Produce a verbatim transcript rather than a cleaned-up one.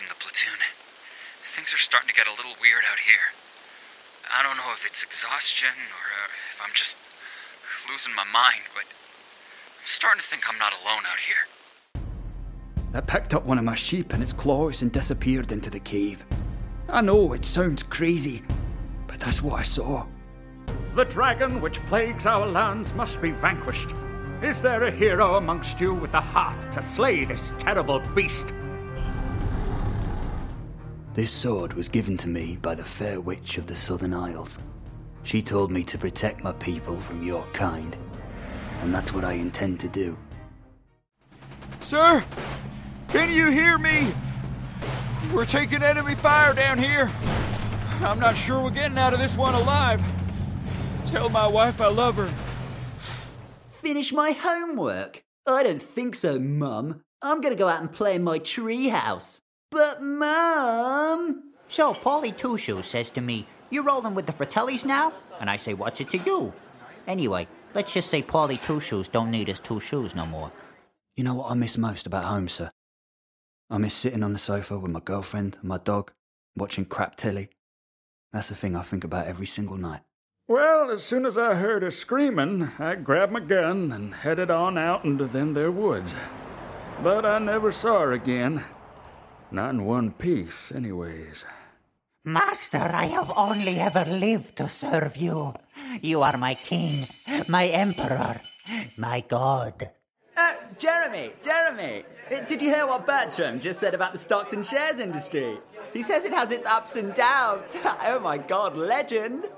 from the platoon. Things are starting to get a little weird out here. I don't know if it's exhaustion or uh, if I'm just losing my mind, but I'm starting to think I'm not alone out here. I picked up one of my sheep in its claws and disappeared into the cave. I know it sounds crazy, but that's what I saw. The dragon which plagues our lands must be vanquished. Is there a hero amongst you with the heart to slay this terrible beast? This sword was given to me by the fair witch of the Southern Isles. She told me to protect my people from your kind, and that's what I intend to do. Sir, can you hear me? We're taking enemy fire down here. I'm not sure we're getting out of this one alive. Tell my wife I love her. Finish my homework? I don't think so, Mum. I'm gonna go out and play in my treehouse. But, Mum... So, Paulie Two Shoes says to me, "You rolling with the Fratellis now?" And I say, "What's it to you?" Anyway, let's just say Paulie Two Shoes don't need his two shoes no more. You know what I miss most about home, sir? I miss sitting on the sofa with my girlfriend and my dog, watching crap telly. That's the thing I think about every single night. Well, as soon as I heard her screaming, I grabbed my gun and headed on out into them there woods. But I never saw her again. Not in one piece, anyways. Master, I have only ever lived to serve you. You are my king, my emperor, my god. Uh, Jeremy, Jeremy, uh, did you hear what Bertram just said about the stocks and shares industry? He says it has its ups and downs. Oh my god, legend.